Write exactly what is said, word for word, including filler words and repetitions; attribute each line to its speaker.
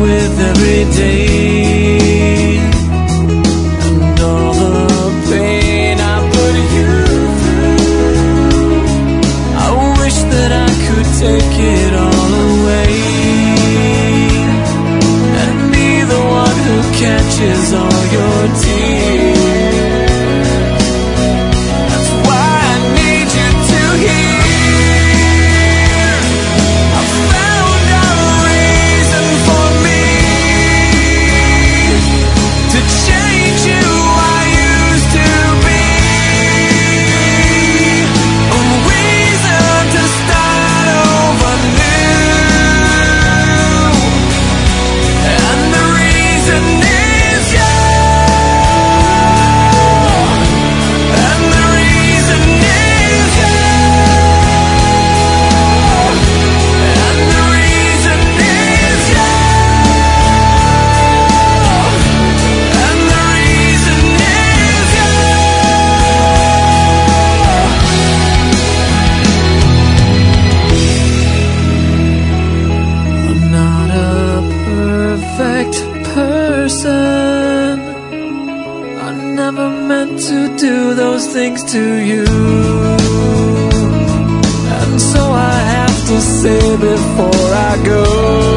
Speaker 1: with every day, and all the pain I put you through. I wish that I could take it all away and be the one who catches all your tears. Things to you, and so I have to say before I go,